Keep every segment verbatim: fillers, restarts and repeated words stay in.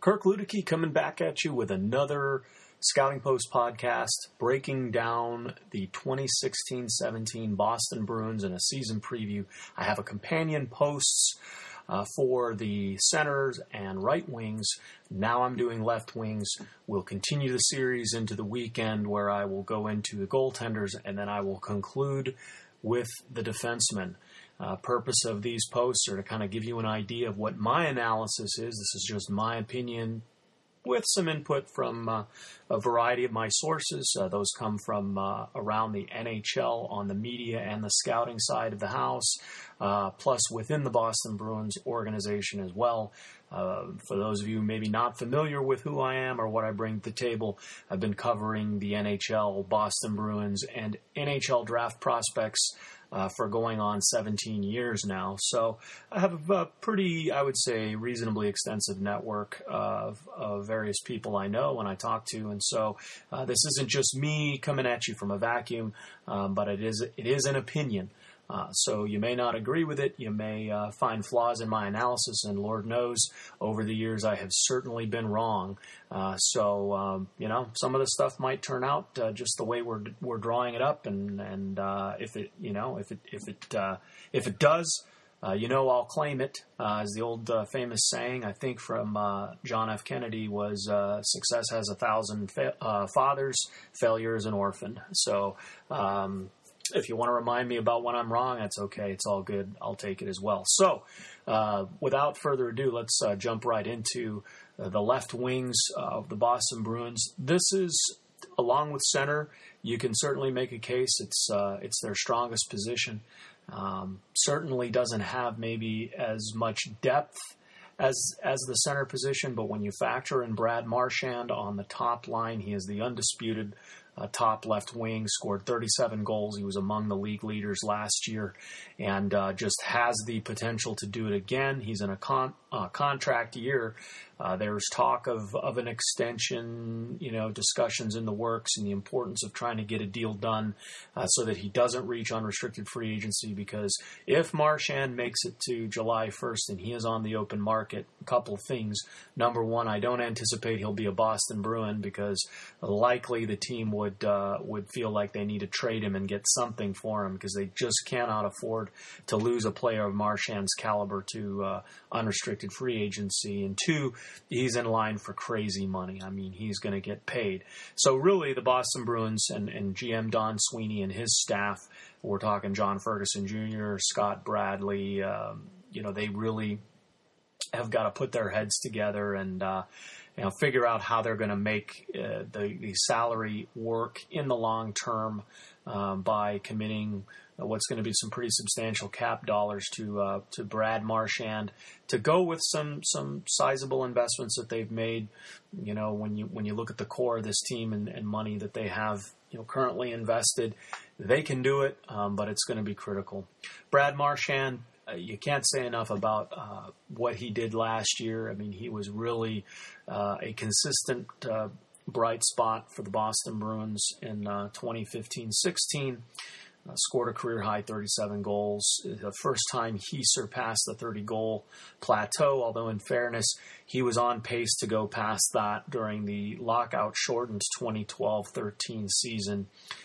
Kirk Luedeke coming back at you with another Scouting Post podcast, breaking down the twenty sixteen seventeen Boston Bruins in a season preview. I have a companion posts uh, for the centers and right wings. Now I'm doing left wings. We'll continue the series into the weekend where I will go into the goaltenders, and then I will conclude with the defensemen. Uh, purpose of these posts are to kind of give you an idea of what my analysis is. This is just my opinion with some input from uh, a variety of my sources. Uh, those come from uh, around the N H L on the media and the scouting side of the house, uh, plus within the Boston Bruins organization as well. Uh, for those of you maybe not familiar with who I am or what I bring to the table, I've been covering the N H L, Boston Bruins, and N H L draft prospects Uh, for going on seventeen years now. So I have a pretty, I would say, reasonably extensive network of, of various people I know and I talk to. And so uh, this isn't just me coming at you from a vacuum, um, but it is it is an opinion. Uh, so you may not agree with it. You may uh, find flaws in my analysis, and Lord knows, over the years I have certainly been wrong. Uh, so um, you know, some of the stuff might turn out uh, just the way we're we're drawing it up, and and uh, if it you know if it if it uh, if it does, uh, you know, I'll claim it. Uh, as the old uh, famous saying, I think from uh, John F. Kennedy was, uh, "Success has a thousand fa- uh, fathers, failure is an orphan." So. Um, If you want to remind me about when I'm wrong, that's okay. It's all good. I'll take it as well. So, uh, without further ado, let's uh, jump right into uh, the left wings of the Boston Bruins. This is, along with center, you can certainly make a case. It's uh, it's their strongest position. Um, certainly doesn't have maybe as much depth as as the center position, but when you factor in Brad Marchand on the top line, he is the undisputed Uh, top left wing, scored thirty-seven goals. He was among the league leaders last year and uh, just has the potential to do it again. He's in a con- uh, contract year. Uh, there's talk of, of an extension, you know, discussions in the works, and the importance of trying to get a deal done uh, so that he doesn't reach unrestricted free agency, because if Marchand makes it to July first and he is on the open market, a couple of things. Number one, I don't anticipate he'll be a Boston Bruin, because likely the team would would uh, would feel like they need to trade him and get something for him, because they just cannot afford to lose a player of Marchand's caliber to uh, unrestricted free agency. And two, he's in line for crazy money. I mean, he's going to get paid. So really, the Boston Bruins and, and G M Don Sweeney and his staff, we're talking John Ferguson Junior, Scott Bradley, um, you know, they really have got to put their heads together and uh, you know, figure out how they're going to make uh, the, the salary work in the long term um, by committing uh, what's going to be some pretty substantial cap dollars to uh, to Brad Marchand, to go with some some sizable investments that they've made. You know, when you when you look at the core of this team and, and money that they have, you know, currently invested, they can do it, um, but it's going to be critical. Brad Marchand, you can't say enough about uh, what he did last year. I mean, he was really uh, a consistent uh, bright spot for the Boston Bruins in uh, twenty fifteen sixteen. Uh, scored a career-high thirty-seven goals. The first time he surpassed the thirty-goal plateau, although in fairness, he was on pace to go past that during the lockout-shortened twenty twelve thirteen season.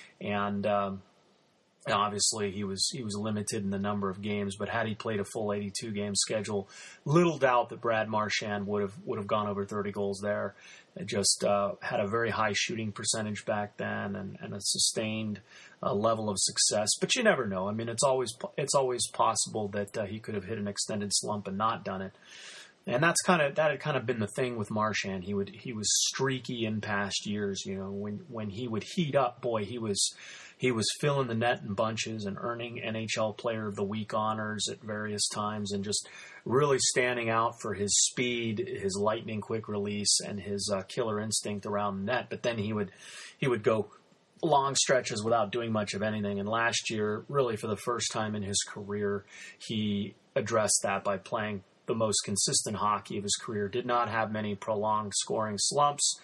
And um, obviously, he was he was limited in the number of games, but had he played a full eighty-two game schedule, little doubt that Brad Marchand would have would have gone over thirty goals there. It just uh, had a very high shooting percentage back then, and, and a sustained uh, level of success. But you never know. I mean, it's always it's always possible that uh, he could have hit an extended slump and not done it. And that's kind of that had kind of been the thing with Marchand. He would he was streaky in past years. You know, when when he would heat up, boy, he was. He was filling the net in bunches and earning N H L Player of the Week honors at various times, and just really standing out for his speed, his lightning quick release, and his uh, killer instinct around the net. But then he would he would go long stretches without doing much of anything. And last year, really for the first time in his career, he addressed that by playing the most consistent hockey of his career. Did not have many prolonged scoring slumps.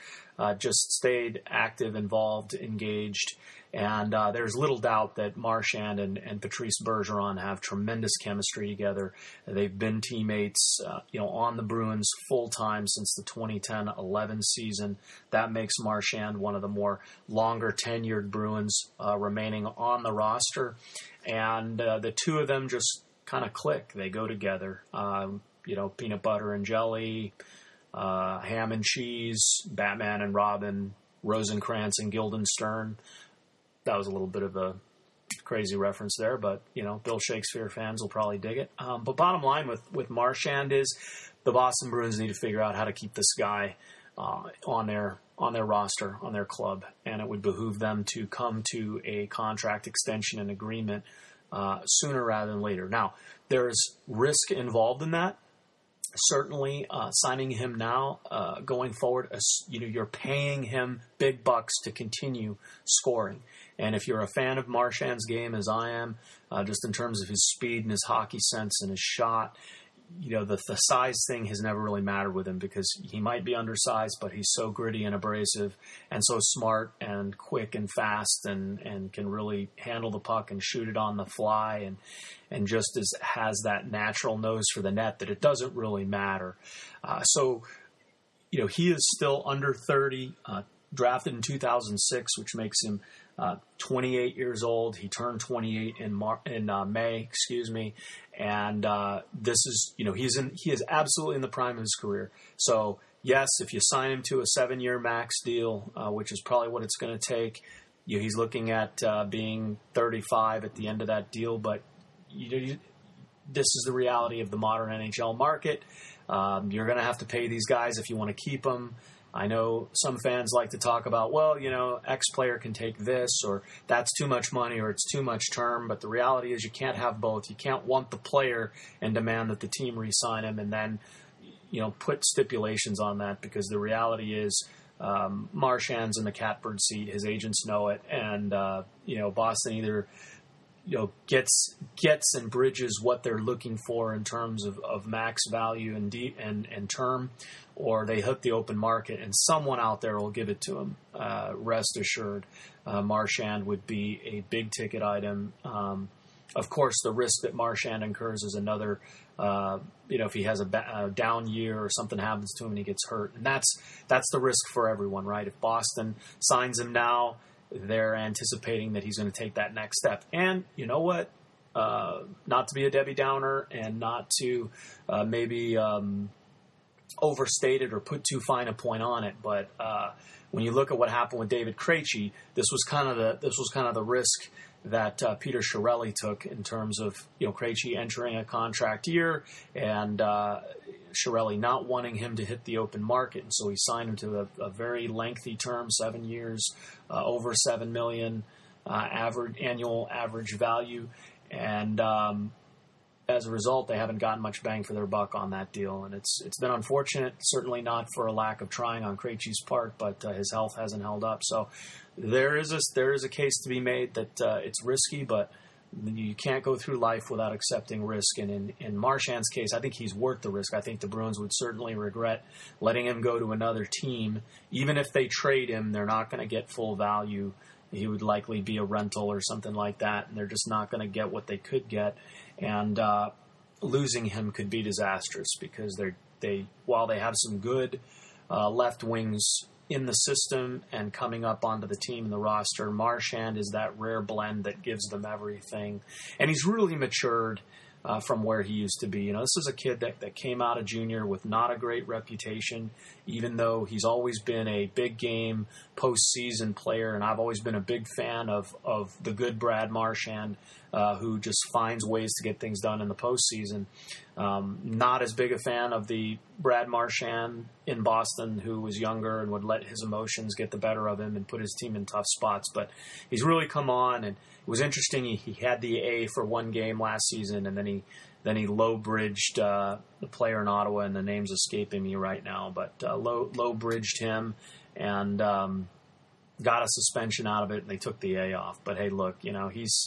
uh, just stayed active, involved, engaged. And uh, there's little doubt that Marchand and, and Patrice Bergeron have tremendous chemistry together. They've been teammates, uh, you know, on the Bruins full time since the twenty ten eleven season. That makes Marchand one of the more longer tenured Bruins uh, remaining on the roster. And uh, the two of them just kind of click. They go together. Um, you know, peanut butter and jelly, uh, ham and cheese, Batman and Robin, Rosencrantz and Guildenstern. That was a little bit of a crazy reference there, but, you know, Bill Shakespeare fans will probably dig it. Um, but bottom line with, with Marchand is the Boston Bruins need to figure out how to keep this guy uh, on their on their roster, on their club, and it would behoove them to come to a contract extension and agreement uh, sooner rather than later. Now, there's risk involved in that. Certainly, uh, signing him now, uh, going forward, uh, you know, you're paying him big bucks to continue scoring. And if you're a fan of Marchand's game, as I am, uh, just in terms of his speed and his hockey sense and his shot, you know, the, the size thing has never really mattered with him because he might be undersized, but he's so gritty and abrasive and so smart and quick and fast and, and can really handle the puck and shoot it on the fly and and just as has that natural nose for the net that it doesn't really matter. Uh, so, you know, he is still under thirty, uh, drafted in two thousand six, which makes him uh, twenty-eight years old. He turned twenty-eight in Mar- in uh, May, excuse me. And uh, this is, you know, he's in, he is absolutely in the prime of his career. So, yes, if you sign him to a seven-year max deal, uh, which is probably what it's going to take, you know, he's looking at uh, being thirty-five at the end of that deal. But you know, you, this is the reality of the modern N H L market. Um, you're going to have to pay these guys if you want to keep them. I know some fans like to talk about, well, you know, X player can take this, or that's too much money, or it's too much term. But the reality is you can't have both. You can't want the player and demand that the team re-sign him and then, you know, put stipulations on that, because the reality is um, Marchand's in the catbird seat. His agents know it. And, uh, you know, Boston either, you know, gets gets and bridges what they're looking for in terms of, of max value and, de- and and term, or they hit the open market, and someone out there will give it to them. Uh, rest assured, uh, Marchand would be a big-ticket item. Um, of course, the risk that Marchand incurs is another, uh, you know, if he has a, ba- a down year or something happens to him and he gets hurt. And that's that's the risk for everyone, right? If Boston signs him now, they're anticipating that he's going to take that next step. And you know what? Uh, not to be a Debbie Downer and not to uh, maybe um, overstate it or put too fine a point on it, but uh, when you look at what happened with David Krejci, this was kind of the this was kind of the risk that uh, Peter Chiarelli took in terms of, you know, Krejci entering a contract year and uh, Chiarelli not wanting him to hit the open market, and so he signed him to a, a very lengthy term, seven years, uh, over seven million uh, average annual average value, and um, as a result, they haven't gotten much bang for their buck on that deal, and it's it's been unfortunate. Certainly not for a lack of trying on Krejci's part, but uh, his health hasn't held up. So there is a there is a case to be made that uh, it's risky, but you can't go through life without accepting risk. And in, in Marchand's case, I think he's worth the risk. I think the Bruins would certainly regret letting him go to another team. Even if they trade him, they're not going to get full value. He would likely be a rental or something like that, and they're just not going to get what they could get. And uh, losing him could be disastrous because they're, they, while they have some good uh, left wings in the system and coming up onto the team and the roster, Marchand is that rare blend that gives them everything. And he's really matured uh, from where he used to be. You know, this is a kid that, that came out of junior with not a great reputation, even though he's always been a big game postseason player. And I've always been a big fan of, of the good Brad Marchand, uh, who just finds ways to get things done in the postseason. Um, not as big a fan of the Brad Marchand in Boston, who was younger and would let his emotions get the better of him and put his team in tough spots. But he's really come on, and it was interesting. He, he had the A for one game last season, and then he then he low bridged uh, the player in Ottawa, and the name's escaping me right now, but uh, low low bridged him and um, got a suspension out of it, and they took the A off. But hey, look, you know, he's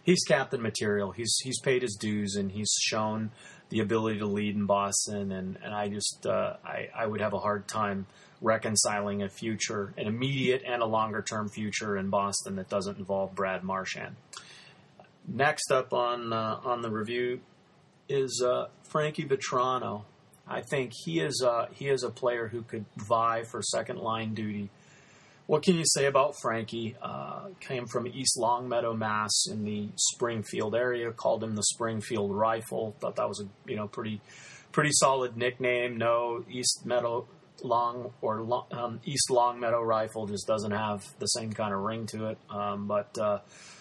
he's captain material. He's he's paid his dues, and he's shown the ability to lead in Boston. And, and I just uh, I, I would have a hard time reconciling a future, an immediate and a longer-term future in Boston that doesn't involve Brad Marchand. Next up on uh, on the review is uh, Frankie Vatrano. I think he is uh, he is a player who could vie for second line duty. What can you say about Frankie? Uh, came from East Longmeadow, Mass, in the Springfield area. Called him the Springfield Rifle. Thought that was a you know pretty pretty solid nickname. No, East Meadow Long or long, um, East Longmeadow Rifle just doesn't have the same kind of ring to it. Um, but uh,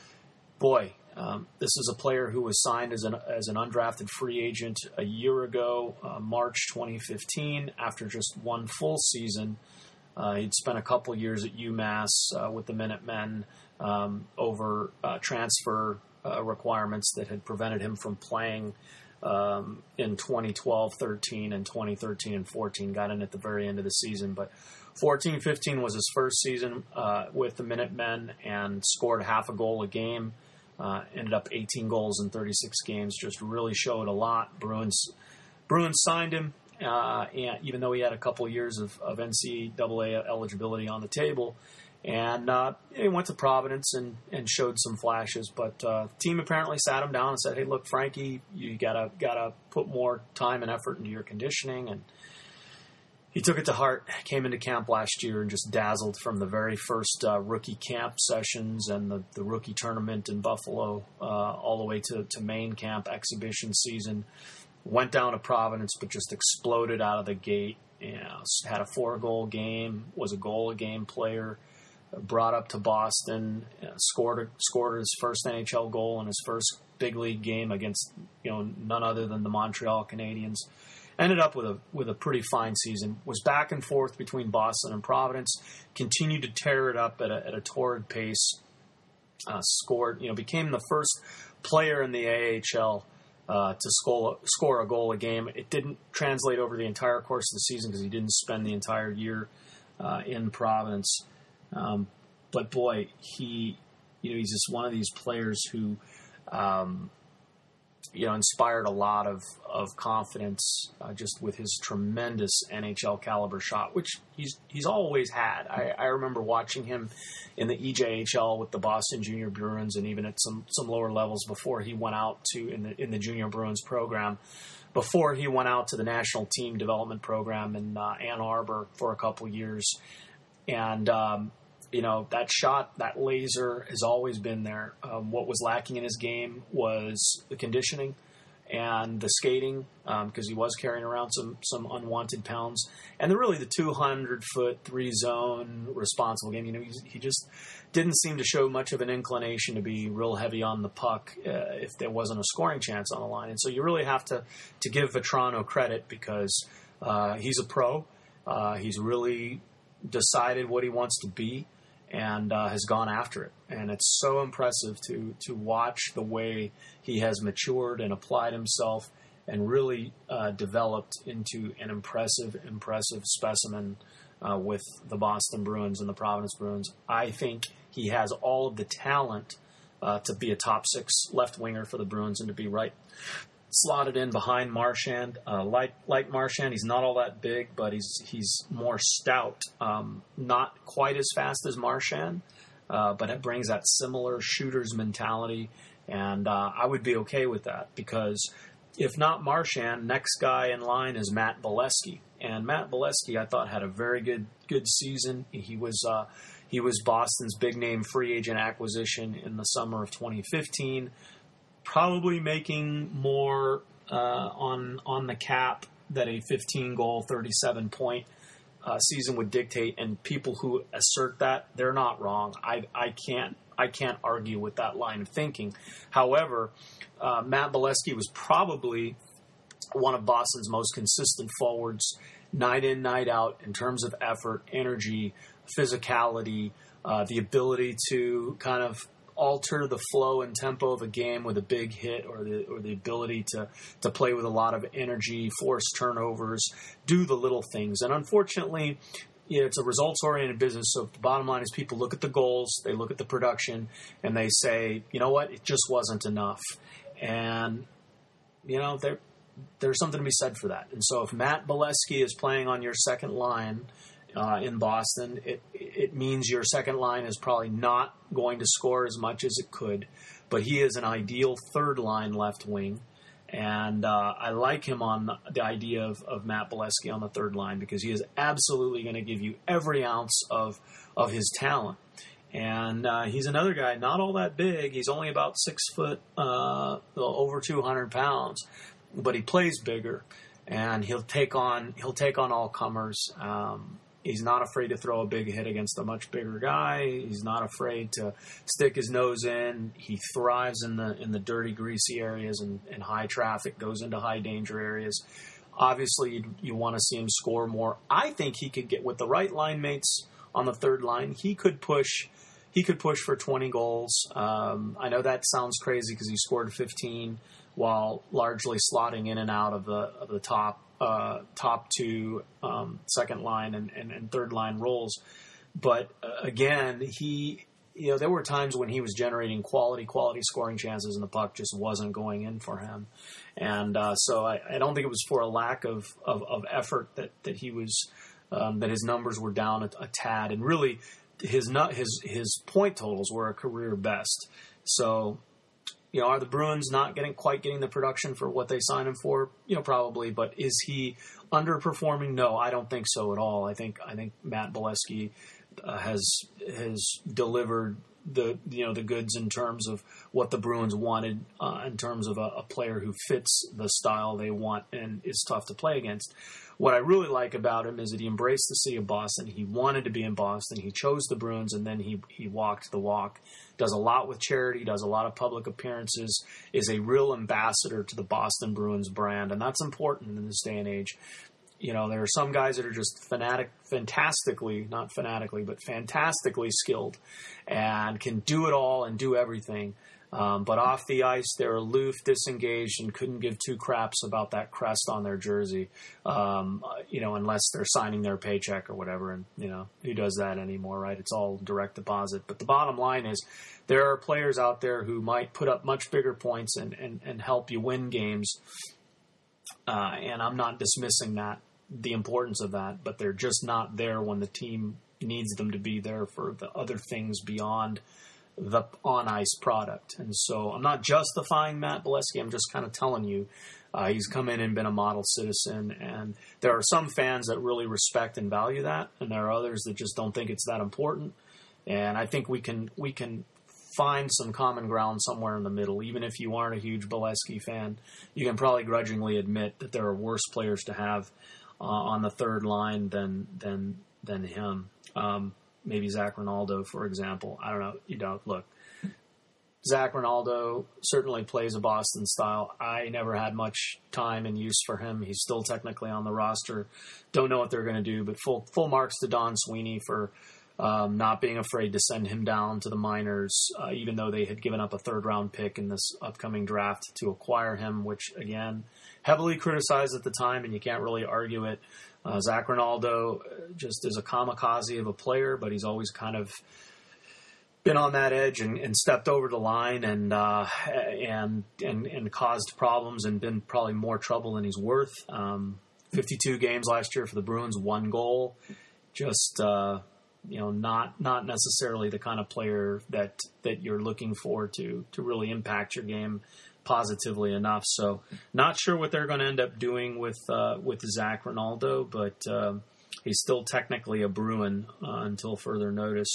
boy. Um, this is a player who was signed as an as an undrafted free agent a year ago, uh, March twenty fifteen, after just one full season. Uh, he'd spent a couple years at UMass uh, with the Minutemen um, over uh, transfer uh, requirements that had prevented him from playing um, in twenty twelve thirteen and twenty thirteen and fourteen. Got in at the very end of the season, but fourteen fifteen was his first season uh, with the Minutemen and scored half a goal a game. Uh, ended up eighteen goals in thirty-six games. Just really showed a lot. Bruins Bruins signed him, uh, and even though he had a couple years of, of N C double A eligibility on the table. And uh, he went to Providence and, and showed some flashes. But uh, the team apparently sat him down and said, hey, look, Frankie, you gotta gotta put more time and effort into your conditioning. And he took it to heart, came into camp last year and just dazzled from the very first uh, rookie camp sessions and the, the rookie tournament in Buffalo uh, all the way to, to main camp exhibition season. Went down to Providence, but just exploded out of the gate. You know, had a four-goal game, was a goal-a-game player, brought up to Boston, you know, scored scored his first N H L goal in his first big league game against you know none other than the Montreal Canadiens. Ended up with a with a pretty fine season. Was back and forth between Boston and Providence. Continued to tear it up at a, at a torrid pace. Uh, scored, you know, became the first player in the A H L uh, to score score a goal a game. It didn't translate over the entire course of the season because he didn't spend the entire year uh, in Providence. Um, but boy, he, you know, he's just one of these players who. Um, you know, inspired a lot of, of confidence uh, just with his tremendous N H L caliber shot, which he's he's always had. I, I remember watching him in the E J H L with the Boston Junior Bruins and even at some, some lower levels before he went out to in the in the Junior Bruins program, before he went out to the national team development program in uh, Ann Arbor for a couple years. And, um, you know, that shot, that laser has always been there. Um, what was lacking in his game was the conditioning and the skating, because um, he was carrying around some some unwanted pounds. And the, really the two hundred foot, three-zone responsible game. You know, he, he just didn't seem to show much of an inclination to be real heavy on the puck uh, if there wasn't a scoring chance on the line. And so you really have to, to give Vatrano credit because uh, he's a pro. Uh, he's really decided what he wants to be. And uh, has gone after it. And it's so impressive to to watch the way he has matured and applied himself and really uh, developed into an impressive, impressive specimen uh, with the Boston Bruins and the Providence Bruins. I think he has all of the talent uh, to be a top six left winger for the Bruins and to be right slotted in behind Marchand. Uh, like like Marchand, he's not all that big, but he's he's more stout. Um, not quite as fast as Marchand, uh, but it brings that similar shooter's mentality. And uh, I would be okay with that because if not Marchand, next guy in line is Matt Bolesky. And Matt Bolesky, I thought, had a very good good season. He was uh, he was Boston's big name free agent acquisition in the summer of twenty fifteen. Probably making more uh, on on the cap that a fifteen goal, thirty-seven point uh, season would dictate. And people who assert that, they're not wrong. I I can't I can't argue with that line of thinking. However, uh, Matt Bolesky was probably one of Boston's most consistent forwards, night in, night out, in terms of effort, energy, physicality, uh, the ability to kind of alter the flow and tempo of a game with a big hit, or the or the ability to to play with a lot of energy, force turnovers, do the little things. And unfortunately, you know, it's a results-oriented business, so the bottom line is people look at the goals, they look at the production, and they say, you know what, it just wasn't enough. And, you know, there, there's something to be said for that. And so if Matt Beleskey is playing on your second line uh, in Boston, it, it means your second line is probably not going to score as much as it could, but he is an ideal third-line left wing. And uh, I like him on the, the idea of, of Matt Beleskey on the third line because he is absolutely going to give you every ounce of of his talent. And uh, he's another guy, not all that big. He's only about six foot, uh, over two hundred pounds, but he plays bigger, and he'll take on he'll take on all comers. Um, He's not afraid to throw a big hit against a much bigger guy. He's not afraid to stick his nose in. He thrives in the in the dirty, greasy areas and, and high traffic, goes into high danger areas. Obviously, you, you want to see him score more. I think he could get, with the right line mates on the third line, he could push he could push for twenty goals. Um, I know that sounds crazy because he scored fifteen while largely slotting in and out of the of the top Uh, top two, um, second line and, and, and third line roles. But uh, again, he, you know, there were times when he was generating quality, quality scoring chances and the puck just wasn't going in for him. And uh, so I, I don't think it was for a lack of, of, of effort that, that he was, um, that his numbers were down a, a tad. And really his, not, his, his point totals were a career best. So, you know, are the Bruins not getting quite getting the production for what they signed him for? You know, probably. But is he underperforming? No, I don't think so at all. I think I think Matt Beleskey uh, has has delivered the you know the goods in terms of what the Bruins wanted, uh, in terms of a, a player who fits the style they want and is tough to play against. What I really like about him is that he embraced the city of Boston. He wanted to be in Boston. He chose the Bruins, and then he he walked the walk. Does a lot with charity, does a lot of public appearances, is a real ambassador to the Boston Bruins brand, and that's important in this day and age. You know, there are some guys that are just fanatic, fantastically, not fanatically, but fantastically skilled and can do it all and do everything. Um, but off the ice, they're aloof, disengaged, and couldn't give two craps about that crest on their jersey, um, you know, unless they're signing their paycheck or whatever. And, you know, who does that anymore, right? It's all direct deposit. But the bottom line is there are players out there who might put up much bigger points and, and, and help you win games. Uh, and I'm not dismissing that, the importance of that, but they're just not there when the team needs them to be there for the other things beyond the on-ice product. And so I'm not justifying Matt Beleskey. I'm just kind of telling you uh, he's come in and been a model citizen. And there are some fans that really respect and value that, and there are others that just don't think it's that important. And I think we can we can find some common ground somewhere in the middle. Even if you aren't a huge Beleskey fan, you can probably grudgingly admit that there are worse players to have uh, on the third line than than than him. Um, Maybe Zach Rinaldo, for example. I don't know. You know, look, Zach Rinaldo certainly plays a Boston style. I never had much time and use for him. He's still technically on the roster. Don't know what they're going to do, but full full marks to Don Sweeney for um, not being afraid to send him down to the minors, uh, even though they had given up a third-round pick in this upcoming draft to acquire him, which, again, heavily criticized at the time, and you can't really argue it. Uh, Zach Rinaldo just is a kamikaze of a player, but he's always kind of been on that edge and, and stepped over the line and, uh, and and and caused problems and been probably more trouble than he's worth. Um, fifty-two games last year for the Bruins, one goal. Just uh, you know, not not necessarily the kind of player that that you're looking for to to really impact your game positively enough. So not sure what they're going to end up doing with uh, with Zach Rinaldo, but uh, he's still technically a Bruin uh, until further notice.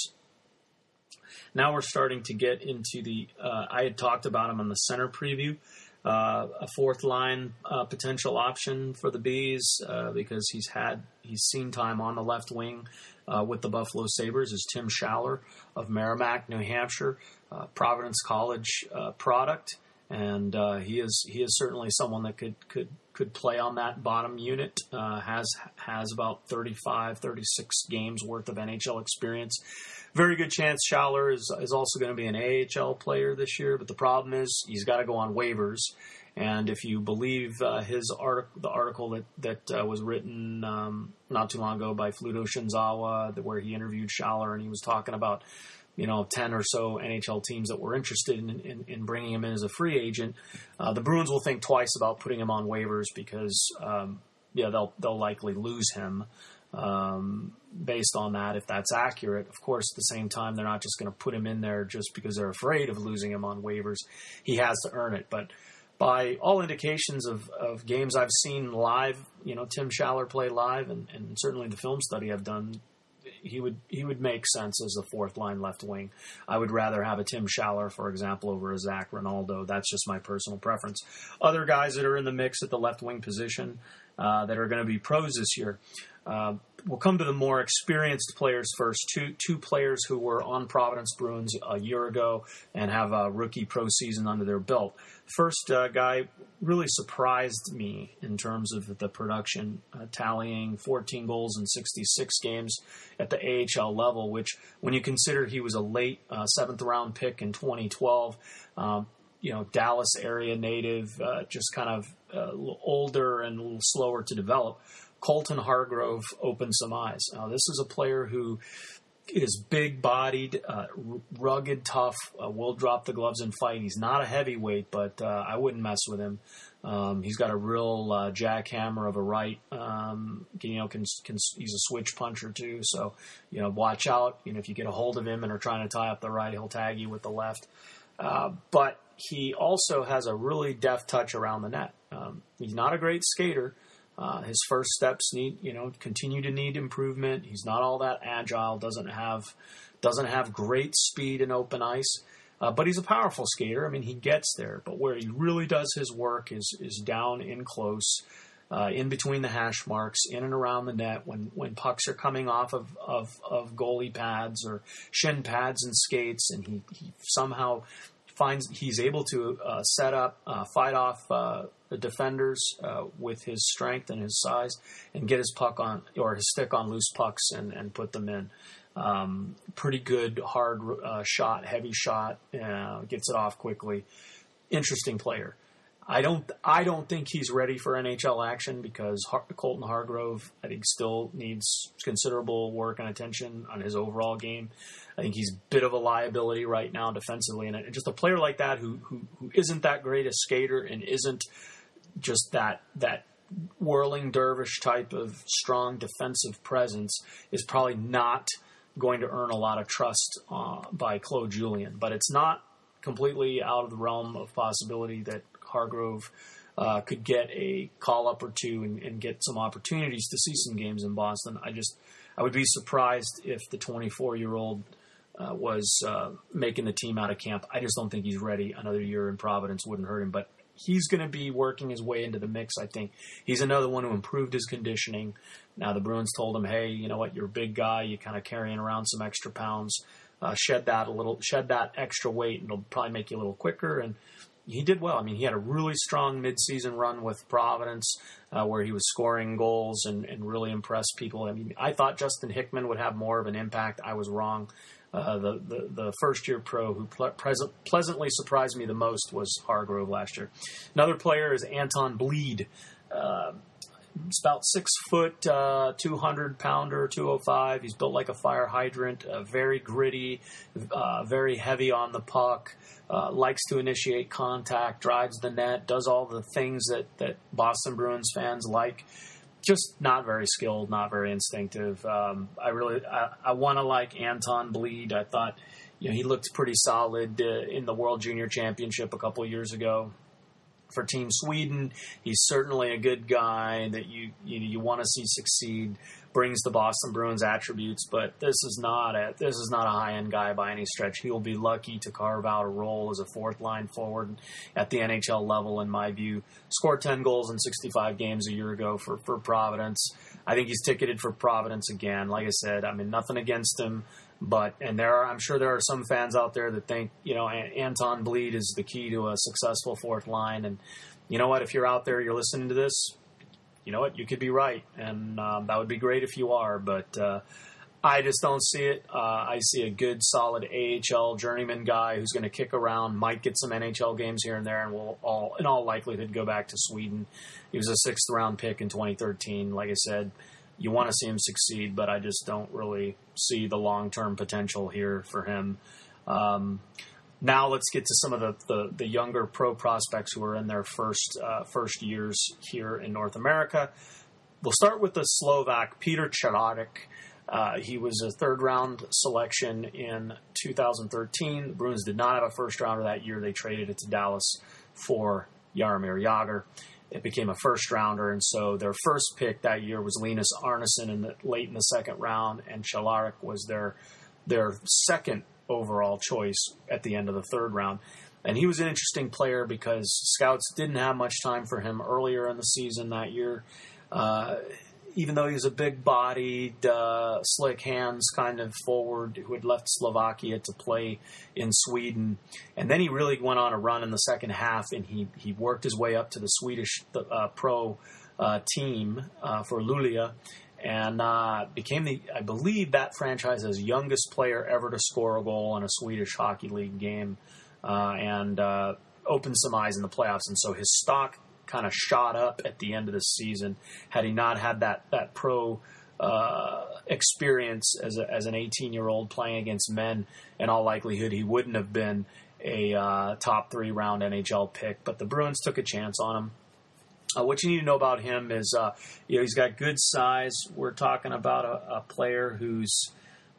Now we're starting to get into the, uh, I had talked about him on the center preview, uh, a fourth line uh, potential option for the Bees uh, because he's had, he's seen time on the left wing uh, with the Buffalo Sabres is Tim Schaller of Merrimack, New Hampshire, uh, Providence College uh, product. and uh, he is he is certainly someone that could could could play on that bottom unit. Uh, has has about thirty-five, thirty-six games worth of N H L experience. Very good chance Schaller is is also going to be an A H L player this year, but the problem is he's got to go on waivers. And if you believe uh, his article, the article that that uh, was written um, not too long ago by Fluto Shinzawa, where he interviewed Schaller, and he was talking about, you know, ten or so N H L teams that were interested in, in, in bringing him in as a free agent, uh, the Bruins will think twice about putting him on waivers because, um, yeah, they'll they'll likely lose him um, based on that, if that's accurate. Of course, at the same time, they're not just going to put him in there just because they're afraid of losing him on waivers. He has to earn it, but by all indications of, of games I've seen live, you know, Tim Schaller play live, and, and certainly the film study I've done, he would he would make sense as a fourth line left wing. I would rather have a Tim Schaller, for example, over a Zach Rinaldo. That's just my personal preference. Other guys that are in the mix at the left wing position uh, that are going to be pros this year. Uh, we'll come to the more experienced players first. Two two players who were on Providence Bruins a year ago and have a rookie pro season under their belt. First uh, guy really surprised me in terms of the production, uh, tallying fourteen goals in sixty-six games at the A H L level, which when you consider he was a late uh, seventh round pick in twenty twelve, um, you know, Dallas area native, uh, just kind of uh, older and a little slower to develop. Colton Hargrove opened some eyes. Now, this is a player who is big-bodied, uh, rugged, tough, uh, will drop the gloves and fight. He's not a heavyweight, but uh, I wouldn't mess with him. Um, he's got a real uh, jackhammer of a right. Um, you know, can, can, he's a switch puncher too. So, you know, watch out. You know, if you get a hold of him and are trying to tie up the right, he'll tag you with the left. Uh, but he also has a really deft touch around the net. Um, he's not a great skater. Uh, his first steps need, you know, continue to need improvement. He's not all that agile. Doesn't have, doesn't have great speed in open ice, uh, but he's a powerful skater. I mean, he gets there. But where he really does his work is is down in close, uh, in between the hash marks, in and around the net. When when pucks are coming off of of, of goalie pads or shin pads and skates, and he, he somehow finds he's able to uh, set up, uh, fight off uh, the defenders uh, with his strength and his size, and get his puck on or his stick on loose pucks and, and put them in. Um, pretty good, hard uh, shot, heavy shot, uh, gets it off quickly. Interesting player. I don't I don't think he's ready for N H L action because Har- Colton Hargrove, I think, still needs considerable work and attention on his overall game. I think he's a bit of a liability right now defensively. And just a player like that who who, who isn't that great a skater and isn't just that that whirling dervish type of strong defensive presence is probably not going to earn a lot of trust uh, by Claude Julien. But it's not completely out of the realm of possibility that Hargrove uh, could get a call-up or two and, and get some opportunities to see some games in Boston. I just, I would be surprised if the twenty-four-year-old uh, was uh, making the team out of camp. I just don't think he's ready. Another year in Providence wouldn't hurt him, but he's going to be working his way into the mix, I think. He's another one who improved his conditioning. Now, the Bruins told him, hey, you know what, you're a big guy, you're kind of carrying around some extra pounds. Uh, shed that a little, shed that extra weight, and it'll probably make you a little quicker. And he did well. I mean, he had a really strong midseason run with Providence uh, where he was scoring goals and, and really impressed people. I mean, I thought Justin Hickman would have more of an impact. I was wrong. Uh, the, the, the first-year pro who ple- present, pleasantly surprised me the most was Hargrove last year. Another player is Anton Bleed. Uh, he's about six foot, uh, two hundred pounder, two oh five. He's built like a fire hydrant, uh, very gritty, uh, very heavy on the puck. Uh, likes to initiate contact, drives the net, does all the things that, that Boston Bruins fans like. Just not very skilled, not very instinctive. Um, I really, I, I want to like Anton Bleed. I thought, you know, he looked pretty solid uh, in the World Junior Championship a couple of years ago for Team Sweden. He's certainly a good guy that you you, you want to see succeed. Brings the Boston Bruins attributes, but this is not a this is not a high end guy by any stretch. He'll be lucky to carve out a role as a fourth line forward at the N H L level, in my view. Scored ten goals in sixty-five games a year ago for, for Providence. I think he's ticketed for Providence again. Like I said, I mean, nothing against him. But and there are, I'm sure there are some fans out there that think, you know, Anton Bleed is the key to a successful fourth line. And you know what? If you're out there, you're listening to this, you know what? You could be right, and um, that would be great if you are. But uh, I just don't see it. Uh, I see a good, solid A H L journeyman guy who's going to kick around, might get some N H L games here and there, and will all, in all likelihood, go back to Sweden. He was a sixth round pick in twenty thirteen. Like I said, you want to see him succeed, but I just don't really see the long-term potential here for him. Um, now let's get to some of the, the, the younger pro prospects who are in their first uh, first years here in North America. We'll start with the Slovak, Peter Cehlarik. Uh, he was a third-round selection in two thousand thirteen. The Bruins did not have a first-rounder that year. They traded it to Dallas for Jaromir Jagr. It became a first-rounder, and so their first pick that year was Linus Arneson in the, late in the second round, and Cehlarik was their their second overall choice at the end of the third round. And he was an interesting player because scouts didn't have much time for him earlier in the season that year. Uh, even though he was a big-bodied, uh, slick hands kind of forward who had left Slovakia to play in Sweden. And then he really went on a run in the second half, and he, he worked his way up to the Swedish uh, pro uh, team uh, for Luleå, and uh, became, the I believe, that franchise's youngest player ever to score a goal in a Swedish Hockey League game, uh, and uh, opened some eyes in the playoffs. And so his stock kind of shot up at the end of the season. Had he not had that that pro uh, experience as a, as an eighteen-year-old playing against men, in all likelihood he wouldn't have been a uh, top three round N H L pick. But the Bruins took a chance on him. Uh, what you need to know about him is, uh, you know, he's got good size. We're talking about a, a player who's,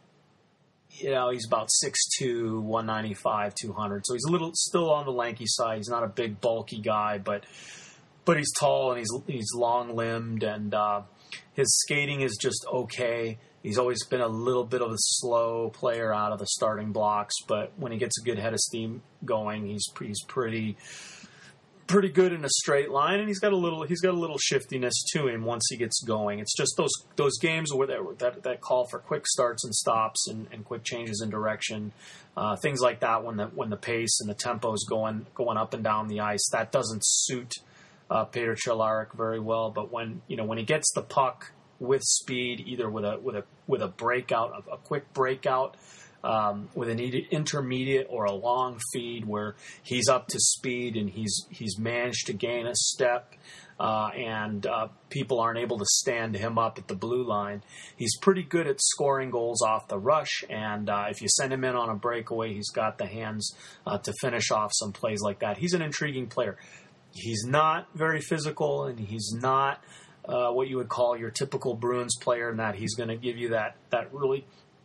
you know, he's about six two, one ninety-five, two hundred. So he's a little still on the lanky side. He's not a big, bulky guy, but but he's tall and he's he's long-limbed, and uh, his skating is just okay. He's always been a little bit of a slow player out of the starting blocks, but when he gets a good head of steam going, he's he's pretty pretty good in a straight line, and he's got a little he's got a little shiftiness to him once he gets going. It's just those those games where that that, that call for quick starts and stops and, and quick changes in direction, uh, things like that. When the when the pace and the tempo is going going up and down the ice, that doesn't suit uh, Peter Cehlarik very well. But when you know when he gets the puck with speed, either with a with a with a breakout, a quick breakout, Um, with an intermediate or a long feed where he's up to speed and he's he's managed to gain a step, uh, and uh, people aren't able to stand him up at the blue line. He's pretty good at scoring goals off the rush, and uh, if you send him in on a breakaway, he's got the hands uh, to finish off some plays like that. He's an intriguing player. He's not very physical, and he's not uh, what you would call your typical Bruins player, in that he's going to give you that that really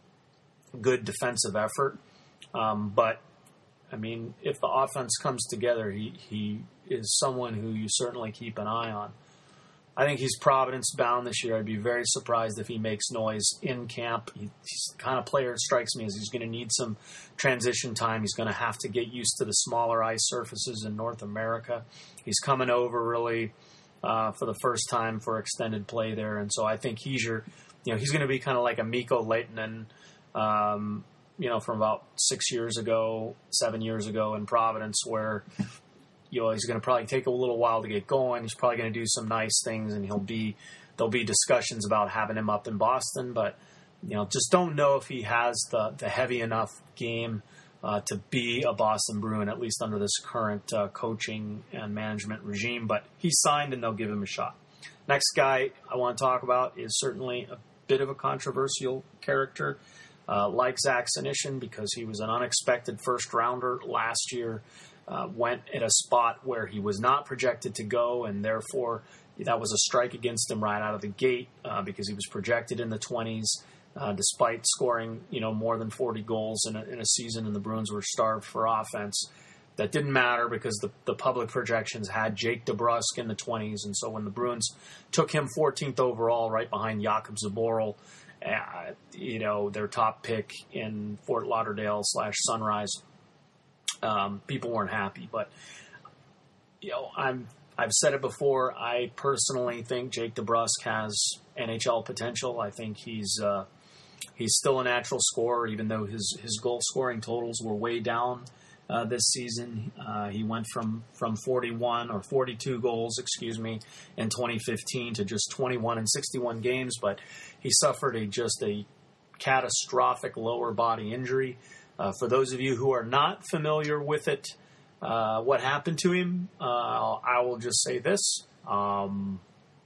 good defensive effort. Um, but, I mean, if the offense comes together, he, he is someone who you certainly keep an eye on. I think he's Providence bound this year. I'd be very surprised if he makes noise in camp. He, he's the kind of player it strikes me as he's going to need some transition time. He's going to have to get used to the smaller ice surfaces in North America. He's coming over really uh, for the first time for extended play there. And so I think he's your, you know, he's going to be kind of like a Mikko Lehtinen, Um, you know, from about six years ago, seven years ago in Providence, where, you know, he's going to probably take a little while to get going. He's probably going to do some nice things, and he'll be, there'll be discussions about having him up in Boston, but, you know, just don't know if he has the, the heavy enough game uh, to be a Boston Bruin, at least under this current uh, coaching and management regime. But he's signed, and they'll give him a shot. Next guy I want to talk about is certainly a bit of a controversial character. Uh, like Zach Senyshyn, because he was an unexpected first-rounder last year, uh, went at a spot where he was not projected to go, and therefore that was a strike against him right out of the gate, uh, because he was projected in the twenties, uh, despite scoring, you know, more than forty goals in a, in a season, and the Bruins were starved for offense. That didn't matter because the, the public projections had Jake DeBrusk in the twenties, and so when the Bruins took him fourteenth overall, right behind Jakub Zboril, Uh, you know, their top pick in Fort Lauderdale slash Sunrise, um, people weren't happy. But, you know, I'm, I've said it before. I personally think Jake DeBrusk has N H L potential. I think he's, uh, He's still a natural scorer, even though his, his goal-scoring totals were way down uh, this season. Uh, he went from, from forty-one or forty-two goals, excuse me, in twenty fifteen to just twenty-one in sixty-one games, but he suffered a just a catastrophic lower body injury. Uh, for those of you who are not familiar with it, uh, what happened to him, uh, I will just say this. Um,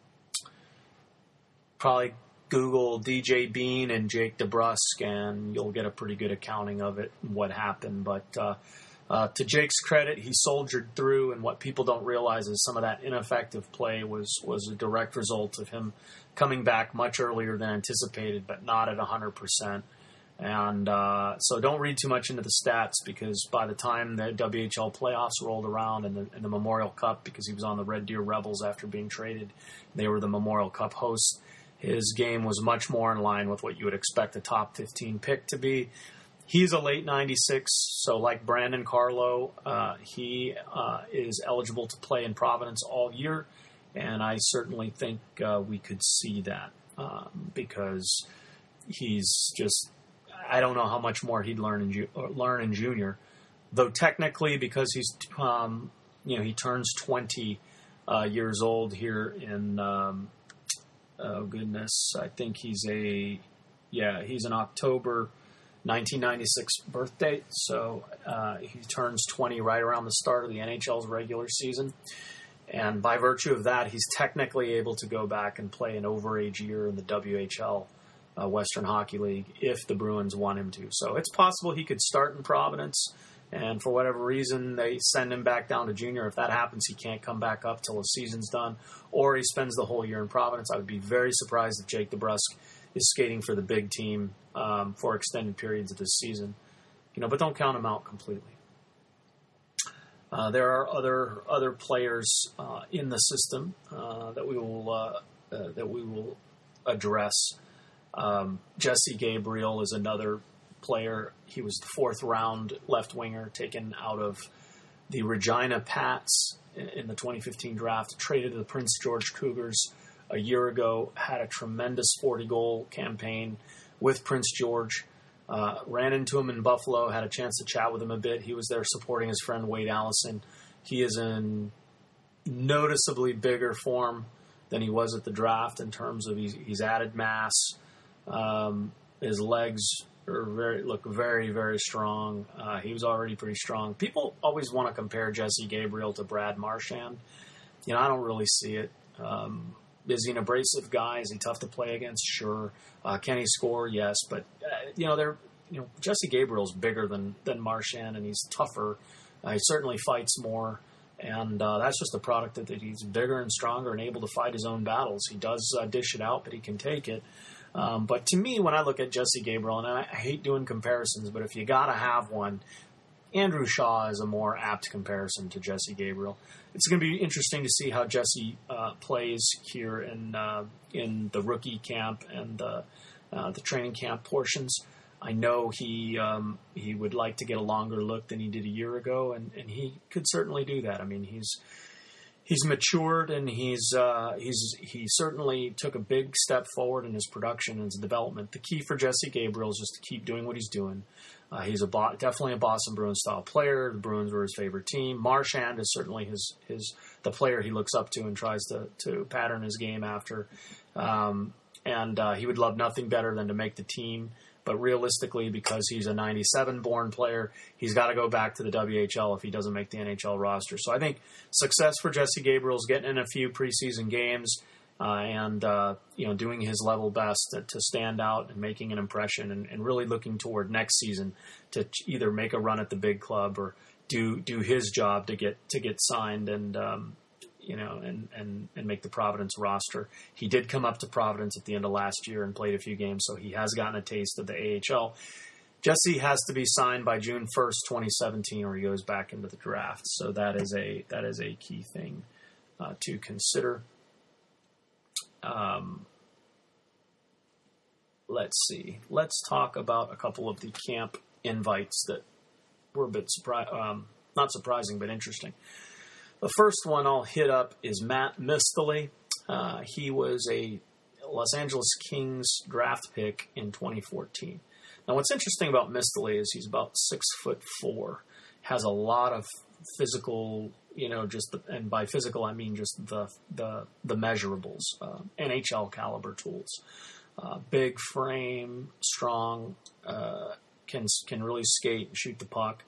probably Google D J Bean and Jake DeBrusk, and you'll get a pretty good accounting of it, what happened. But uh, uh, to Jake's credit, he soldiered through, and what people don't realize is some of that ineffective play was, was a direct result of him coming back much earlier than anticipated, but not at one hundred percent. And uh, so don't read too much into the stats, because by the time the W H L playoffs rolled around and the, and the Memorial Cup, because he was on the Red Deer Rebels after being traded, they were the Memorial Cup hosts, his game was much more in line with what you would expect a top fifteen pick to be. He's a late ninety-six, so like Brandon Carlo, uh, he uh, is eligible to play in Providence all year, and I certainly think uh, we could see that um, because he's just, I don't know how much more he'd learn in, ju- learn in junior, though technically because he's, um, you know, he turns twenty uh, years old here in, um, oh goodness, I think he's a, yeah, he's an October nineteen ninety-six birth date, so uh, he turns twenty right around the start of the N H L's regular season. And by virtue of that, he's technically able to go back and play an overage year in the W H L, uh, Western Hockey League, if the Bruins want him to. So it's possible he could start in Providence, and for whatever reason, they send him back down to junior. If that happens, he can't come back up till the season's done, or he spends the whole year in Providence. I would be very surprised if Jake DeBrusk is skating for the big team um, for extended periods of this season. You know, but don't count him out completely. Uh, there are other other players uh, in the system uh, that we will uh, uh, that we will address. Um, Jesse Gabriel is another player. He was the fourth round left winger taken out of the Regina Pats in, in the twenty fifteen draft. Traded to the Prince George Cougars a year ago. Had a tremendous forty goal campaign with Prince George. Uh, ran into him in Buffalo, had a chance to chat with him a bit. He was there supporting his friend Wade Allison. He is in noticeably bigger form than he was at the draft in terms of he's, he's added mass. Um, his legs are very look very, very strong. Uh, he was already pretty strong. People always want to compare Jesse Gabriel to Brad Marchand. You know, I don't really see it. Um, Is he an abrasive guy? Is he tough to play against? Sure. Uh, can he score? Yes. But, uh, you know, they're, you know, Jesse Gabriel's bigger than, than Marchand, and he's tougher. Uh, he certainly fights more. And uh, that's just a product that, that he's bigger and stronger and able to fight his own battles. He does uh, dish it out, but he can take it. Um, but to me, when I look at Jesse Gabriel, and I, I hate doing comparisons, but if you got to have one, Andrew Shaw is a more apt comparison to Jesse Gabriel. It's going to be interesting to see how Jesse uh, plays here in uh, in the rookie camp and uh, uh, the training camp portions. I know he um, he would like to get a longer look than he did a year ago, and, and he could certainly do that. I mean, he's he's matured, and he's uh, he's he certainly took a big step forward in his production and his development. The key for Jesse Gabriel is just to keep doing what he's doing. Uh, he's a bo- definitely a Boston Bruins style player. The Bruins were his favorite team. Marchand is certainly his his the player he looks up to and tries to to pattern his game after. Um, and uh, he would love nothing better than to make the team. But realistically, because he's a ninety-seven born player, he's got to go back to the W H L if he doesn't make the N H L roster. So I think success for Jesse Gabriel is getting in a few preseason games. Uh, and, uh, you know, doing his level best to, to stand out and making an impression and, and really looking toward next season to either make a run at the big club or do do his job to get to get signed and, um, you know, and, and, and make the Providence roster. He did come up to Providence at the end of last year and played a few games, so he has gotten a taste of the A H L. Jesse has to be signed by June first, twenty seventeen, or he goes back into the draft. So that is a that is a key thing uh, to consider. Um, let's see. Let's talk about a couple of the camp invites that were a bit surpri- um, not surprising, but interesting. The first one I'll hit up is Matt Mistally. Uh, he was a Los Angeles Kings draft pick in twenty fourteen. Now, what's interesting about Misteli is he's about six foot four, has a lot of physical, you know, just the, and by physical I mean just the the the measurables, uh, N H L caliber tools, uh, big frame, strong, uh, can can really skate and shoot the puck.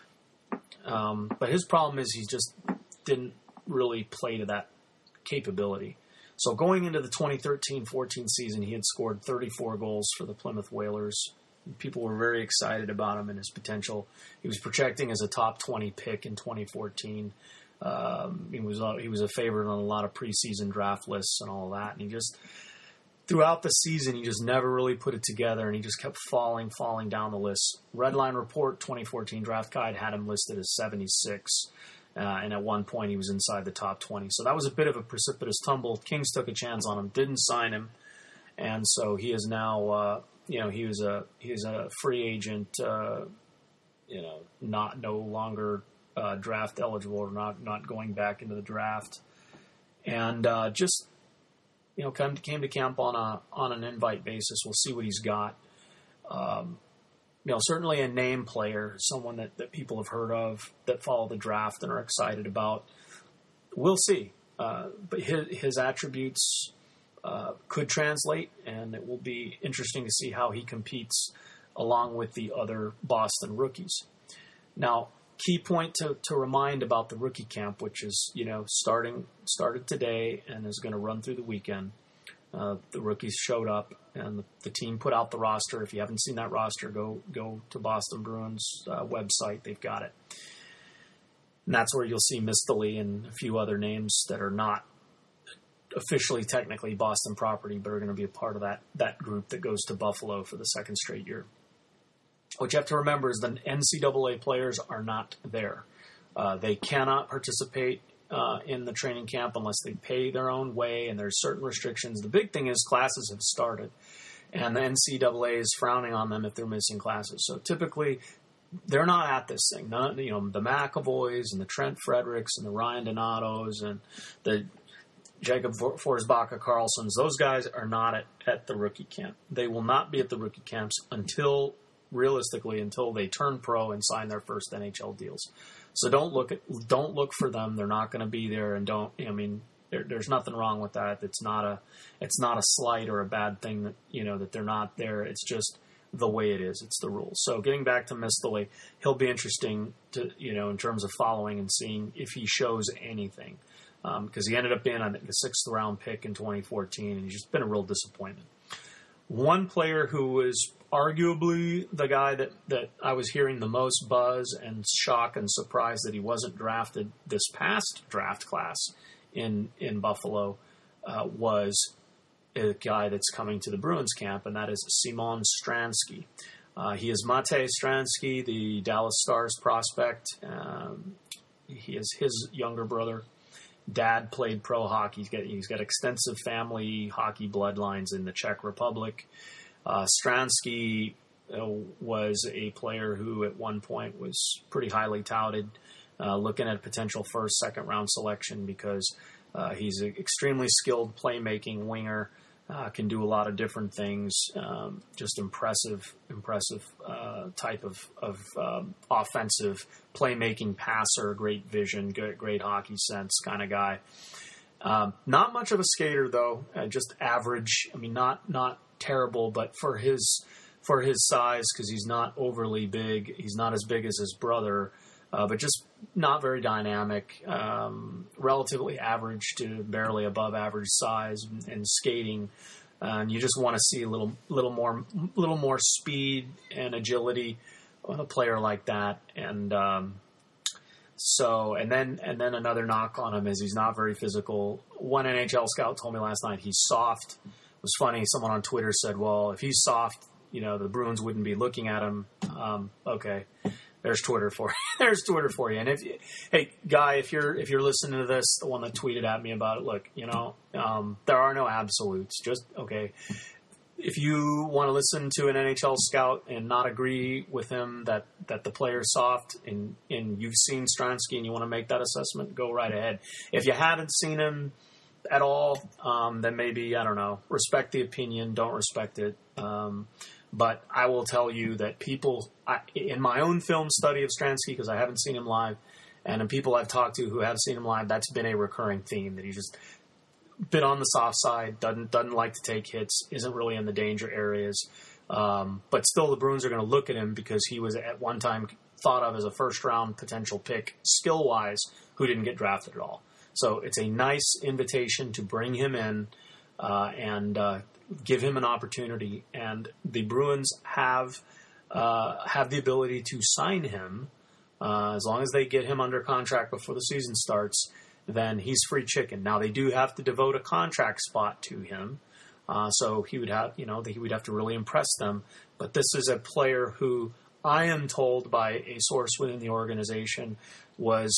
Um, but his problem is he just didn't really play to that capability. So going into the twenty thirteen fourteen season, he had scored thirty-four goals for the Plymouth Whalers. People were very excited about him and his potential. He was projecting as a top twenty pick in twenty fourteen. Um, he was he was a favorite on a lot of preseason draft lists and all that. And he just, throughout the season, he just never really put it together, and he just kept falling, falling down the list. Redline Report twenty fourteen Draft Guide had him listed as seventy-six. Uh, and at one point, he was inside the top twenty. So that was a bit of a precipitous tumble. Kings took a chance on him, didn't sign him, and so he is now, uh, you know, he was a he's a free agent, uh, you know, not no longer uh, draft eligible, or not not going back into the draft, and uh, just you know, come came to camp on a on an invite basis. We'll see what he's got. Um, You know, certainly a name player, someone that, that people have heard of, that follow the draft and are excited about. We'll see. Uh, but his, his attributes uh, could translate, and it will be interesting to see how he competes along with the other Boston rookies. Now, key point to, to remind about the rookie camp, which is, you know, starting started today and is going to run through the weekend. Uh, the rookies showed up, and the, the team put out the roster. If you haven't seen that roster, go go to Boston Bruins' uh, website. They've got it. And that's where you'll see Misteli and a few other names that are not officially, technically Boston property, but are going to be a part of that, that group that goes to Buffalo for the second straight year. What you have to remember is the N C double A players are not there. Uh, they cannot participate Uh, in the training camp unless they pay their own way, and there's certain restrictions. The big thing is classes have started, and the N C double A is frowning on them if they're missing classes. So typically, they're not at this thing. None, you know, the McAvoys and the Trent Fredericks and the Ryan Donatos and the Jacob Forsbacka Carlsons, those guys are not at, at the rookie camp. They will not be at the rookie camps until, realistically, until they turn pro and sign their first N H L deals. So don't look at, don't look for them. They're not going to be there, and don't. I mean, there, there's nothing wrong with that. It's not a, it's not a slight or a bad thing that you know that they're not there. It's just the way it is. It's the rules. So getting back to Misteli, he'll be interesting to you know in terms of following and seeing if he shows anything, because um, he ended up being I think a sixth round pick in twenty fourteen, and he's just been a real disappointment. One player who was arguably the guy that, that I was hearing the most buzz and shock and surprise that he wasn't drafted this past draft class in in Buffalo uh, was a guy that's coming to the Bruins camp, and that is Simon Stransky. Uh, he is Mate Stransky, the Dallas Stars prospect. Um, he is his younger brother. Dad played pro hockey. He's got, he's got extensive family hockey bloodlines in the Czech Republic. Uh, Stransky uh, was a player who at one point was pretty highly touted, uh, looking at potential first, second round selection because uh, he's an extremely skilled playmaking winger, uh, can do a lot of different things, um, just impressive, impressive uh, type of, of um, offensive playmaking passer, great vision, great, great hockey sense kind of guy. Um, not much of a skater though, uh, just average. I mean, not not. terrible, but for his for his size, because he's not overly big, he's not as big as his brother, uh, but just not very dynamic, um, relatively average to barely above average size and, and skating, uh, and you just want to see a little little more little more speed and agility on a player like that, and um, so and then and then another knock on him is he's not very physical. One N H L scout told me last night he's soft. It was funny. Someone on Twitter said, well, if he's soft, you know, the Bruins wouldn't be looking at him. Um, okay. There's Twitter for you. There's Twitter for you. And if, hey, Guy, if you're, if you're listening to this, the one that tweeted at me about it, look, you know, um, there are no absolutes. Just, okay. If you want to listen to an N H L scout and not agree with him that, that the player's soft and, and you've seen Stransky and you want to make that assessment, go right ahead. If you haven't seen him, at all, um, then maybe, I don't know, respect the opinion, don't respect it. Um, but I will tell you that people, I, in my own film study of Stransky, because I haven't seen him live, and in people I've talked to who have seen him live, that's been a recurring theme, that he's just been on the soft side, doesn't doesn't like to take hits, isn't really in the danger areas. Um, but still, the Bruins are going to look at him because he was at one time thought of as a first-round potential pick, skill-wise, who didn't get drafted at all. So it's a nice invitation to bring him in uh, and uh, give him an opportunity. And the Bruins have uh, have the ability to sign him uh, as long as they get him under contract before the season starts. Then he's free chicken. Now they do have to devote a contract spot to him, uh, so he would have, you know, he would have to really impress them. But this is a player who I am told by a source within the organization was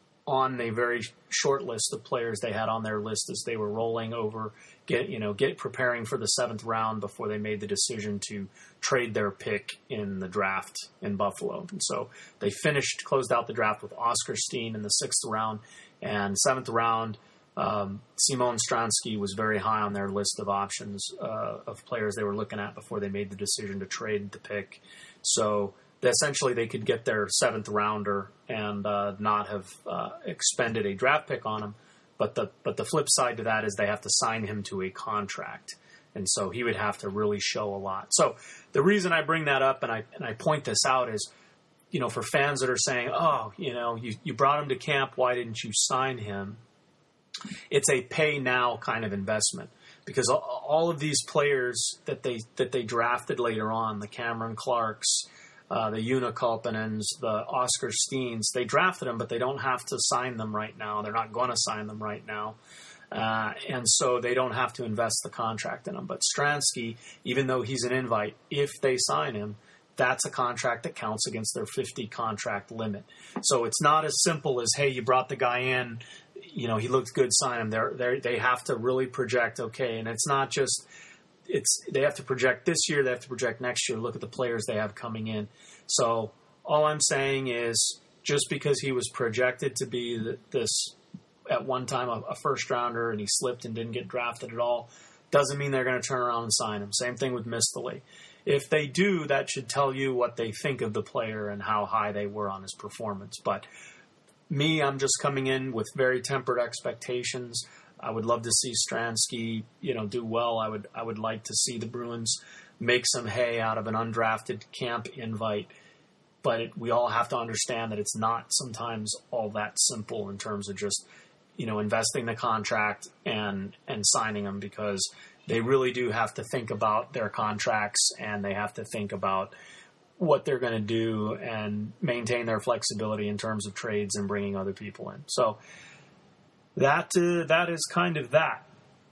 on a very short list of players they had on their list as they were rolling over, get you know, get preparing for the seventh round before they made the decision to trade their pick in the draft in Buffalo. And so they finished, closed out the draft with Oskar Steen in the sixth round. And seventh round, um, Simon Stransky was very high on their list of options uh, of players they were looking at before they made the decision to trade the pick. So essentially they could get their seventh rounder and uh, not have uh, expended a draft pick on him. But the but the flip side to that is they have to sign him to a contract. And so he would have to really show a lot. So the reason I bring that up and I and I point this out is, you know, for fans that are saying, oh, you know, you, you brought him to camp, why didn't you sign him? It's a pay now kind of investment because all of these players that they that they drafted later on, the Cameron Clarks, uh, the Una Kalpanens, the Oskar Steens, they drafted them, but they don't have to sign them right now. They're not going to sign them right now. Uh, and so they don't have to invest the contract in them. But Stransky, even though he's an invite, if they sign him, that's a contract that counts against their fifty contract limit. So it's not as simple as, hey, you brought the guy in, you know, he looked good, sign him. They're, they're, they have to really project, okay, and it's not just, it's they have to project this year, they have to project next year, look at the players they have coming in. So all I'm saying is just because he was projected to be the, this, at one time, a, a first rounder, and he slipped and didn't get drafted at all, doesn't mean they're going to turn around and sign him. Same thing with Misteli. If they do, that should tell you what they think of the player and how high they were on his performance. But me, I'm just coming in with very tempered expectations. I would love to see Stransky, you know, do well. I would I would like to see the Bruins make some hay out of an undrafted camp invite. But it, we all have to understand that it's not sometimes all that simple in terms of just, you know, investing the contract and and signing them, because they really do have to think about their contracts and they have to think about what they're going to do and maintain their flexibility in terms of trades and bringing other people in. So that uh, that is kind of that.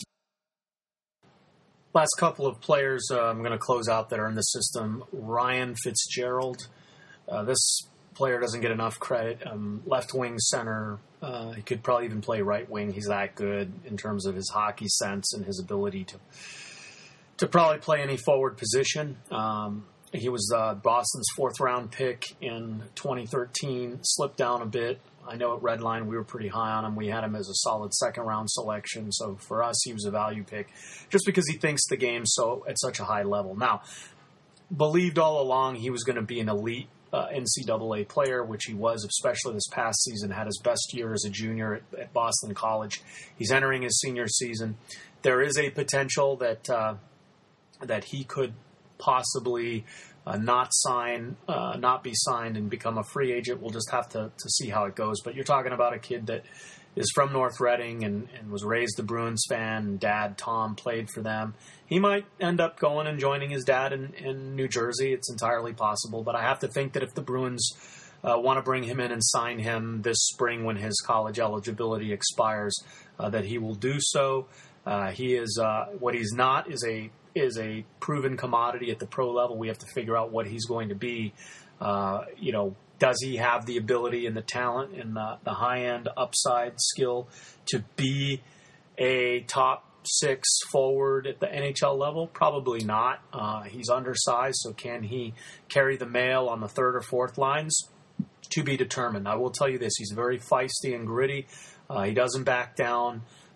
Last couple of players uh, I'm going to close out that are in the system. Ryan Fitzgerald. Uh, this player doesn't get enough credit. Um, left wing center. Uh, he could probably even play right wing. He's that good in terms of his hockey sense and his ability to to probably play any forward position. Um, he was uh, Boston's fourth round pick in twenty thirteen. Slipped down a bit. I know at Redline we were pretty high on him. We had him as a solid second round selection. So for us, he was a value pick just because he thinks the game so at such a high level. Now, believed all along he was going to be an elite Uh, N C double A player, which he was, especially this past season. Had his best year as a junior at, at Boston College. He's entering his senior season. There is a potential that uh, that he could possibly uh, not sign, uh, not be signed, and become a free agent. We'll just have to, to see how it goes. But you're talking about a kid that is from North Reading and, and was raised a Bruins fan. Dad, Tom, played for them. He might end up going and joining his dad in, in New Jersey. It's entirely possible. But I have to think that if the Bruins uh, want to bring him in and sign him this spring when his college eligibility expires, uh, that he will do so. Uh, he is uh, what he's not is a is a proven commodity at the pro level. We have to figure out what he's going to be. Uh, you know, does he have the ability and the talent and the, the high-end upside skill to be a top six forward at the N H L level? Probably not. Uh, he's undersized, so can he carry the mail on the third or fourth lines? To be determined. I will tell you this, he's very feisty and gritty. Uh, he doesn't back down.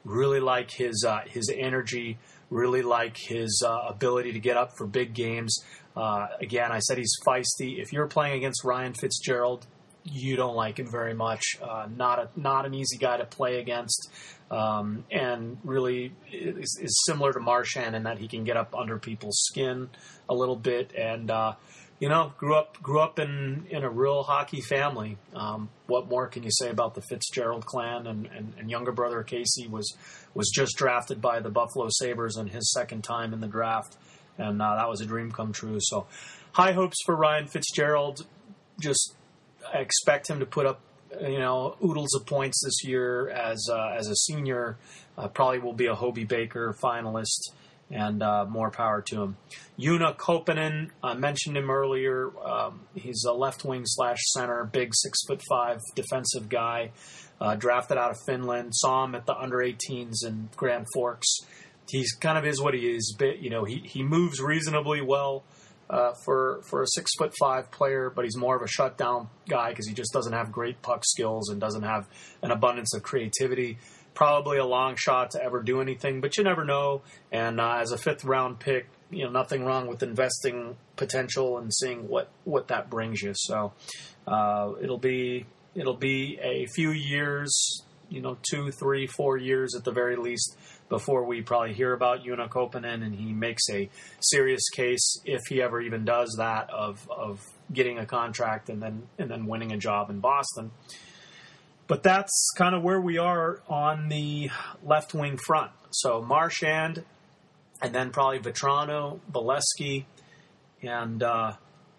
Really like his uh, his energy. Really like his uh, ability to get up for big games. Uh, again, I said he's feisty. If you're playing against Ryan Fitzgerald, you don't like him very much. Uh, not a not an easy guy to play against, um, and really is, is similar to Marchand in that he can get up under people's skin a little bit. And uh, you know, grew up grew up in, in a real hockey family. Um, what more can you say about the Fitzgerald clan? And, and, and younger brother Casey was was just drafted by the Buffalo Sabres in his second time in the draft, and uh, that was a dream come true. So, high hopes for Ryan Fitzgerald. Just I expect him to put up, you know, oodles of points this year as uh, as a senior. Uh, probably will be a Hobey Baker finalist, and uh, more power to him. Joona Koppanen, I mentioned him earlier. Um, he's a left wing slash center, big six foot five defensive guy, uh, drafted out of Finland. Saw him at the under eighteens in Grand Forks. He's kind of is what he is. Bit, you know, he he moves reasonably well. Uh, for for a six foot five player, but he's more of a shutdown guy because he just doesn't have great puck skills and doesn't have an abundance of creativity. Probably a long shot to ever do anything, but you never know. And uh, as a fifth round pick, you know, nothing wrong with investing potential and seeing what, what that brings you. So uh, it'll be it'll be a few years, you know, two, three, four years at the very least, before we probably hear about Joona Koppanen, and he makes a serious case, if he ever even does that, of of getting a contract and then and then winning a job in Boston. But that's kind of where we are on the left wing front. So Marchand, and then probably Vatrano, Bolesky, and uh,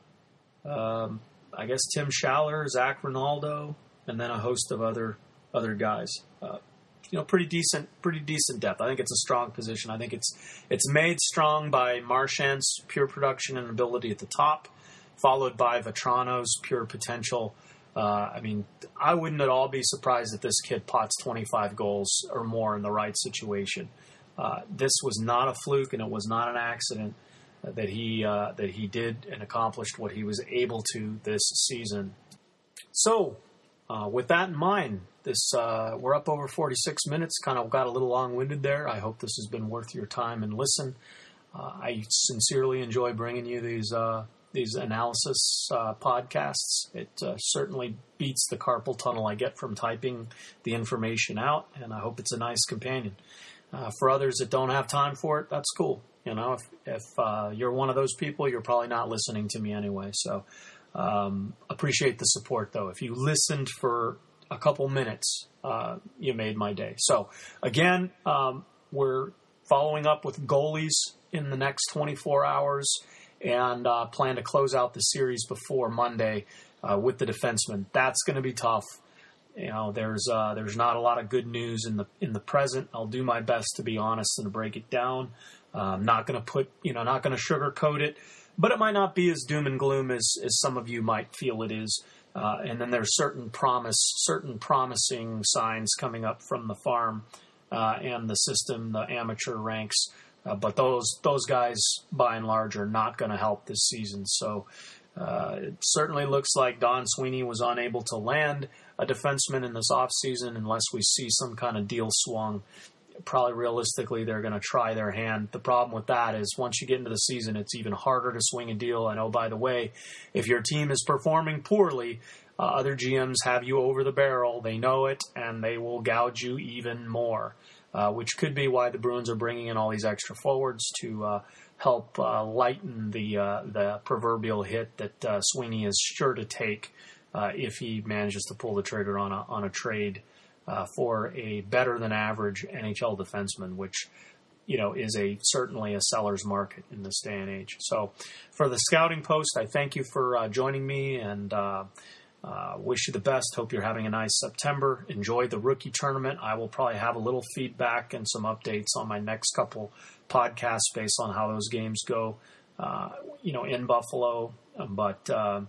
um, I guess Tim Schaller, Zach Rinaldo, and then a host of other other guys. Uh, You know, pretty decent, pretty decent depth. I think it's a strong position. I think it's it's made strong by Marchand's pure production and ability at the top, followed by Vatrano's pure potential. Uh, I mean, I wouldn't at all be surprised if this kid pots twenty-five goals or more in the right situation. Uh, this was not a fluke, and it was not an accident that he uh, that he did and accomplished what he was able to this season. So, uh, with that in mind, this uh, we're up over forty-six minutes. Kind of got a little long-winded there. I hope this has been worth your time and listen. Uh, I sincerely enjoy bringing you these uh, these analysis uh, podcasts. It uh, certainly beats the carpal tunnel I get from typing the information out, and I hope it's a nice companion. Uh, for others that don't have time for it, that's cool. You know, if if uh, you're one of those people, you're probably not listening to me anyway. So um, appreciate the support, though. If you listened for a couple minutes, uh, you made my day. So again, um, we're following up with goalies in the next twenty-four hours, and uh, plan to close out the series before Monday uh, with the defensemen. That's going to be tough. You know, there's uh, there's not a lot of good news in the in the present. I'll do my best to be honest and to break it down. Uh, I'm not going to put, you know, not going to sugarcoat it, but it might not be as doom and gloom as as some of you might feel it is. Uh, and then there's certain promise, certain promising signs coming up from the farm uh, and the system, the amateur ranks. Uh, but those those guys, by and large, are not going to help this season. So uh, it certainly looks like Don Sweeney was unable to land a defenseman in this offseason unless we see some kind of deal swung. Probably realistically, they're going to try their hand. The problem with that is once you get into the season, it's even harder to swing a deal. And oh, by the way, if your team is performing poorly, uh, other G Ms have you over the barrel. They know it, and they will gouge you even more, uh, which could be why the Bruins are bringing in all these extra forwards to uh, help uh, lighten the uh, the proverbial hit that uh, Sweeney is sure to take uh, if he manages to pull the trigger on a on a trade Uh, for a better-than-average N H L defenseman, which, you know, is a certainly a seller's market in this day and age. So for the Scouting Post, I thank you for uh, joining me, and uh, uh, wish you the best. Hope you're having a nice September. Enjoy the rookie tournament. I will probably have a little feedback and some updates on my next couple podcasts based on how those games go, uh, you know, in Buffalo. But uh,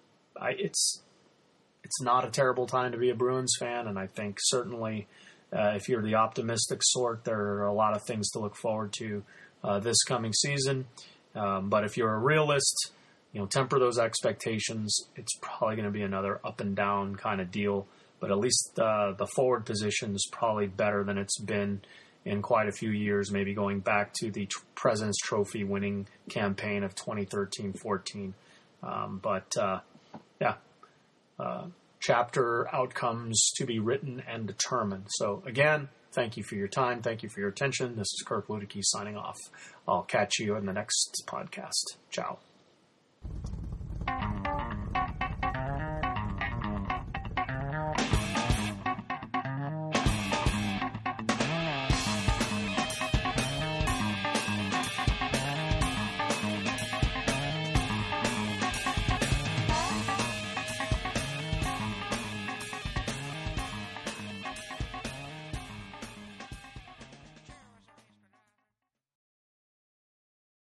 I, it's... It's not a terrible time to be a Bruins fan, and I think certainly uh, if you're the optimistic sort, there are a lot of things to look forward to uh, this coming season. Um, but if you're a realist, you know, temper those expectations. It's probably going to be another up and down kind of deal but at least uh, the forward position is probably better than it's been in quite a few years, maybe going back to the tr- President's Trophy winning campaign of twenty thirteen fourteen. Um, but, uh, yeah, uh, chapter outcomes to be written and determined. So, again, thank you for your time. Thank you for your attention. This is Kirk Luedeke signing off. I'll catch you in the next podcast. Ciao.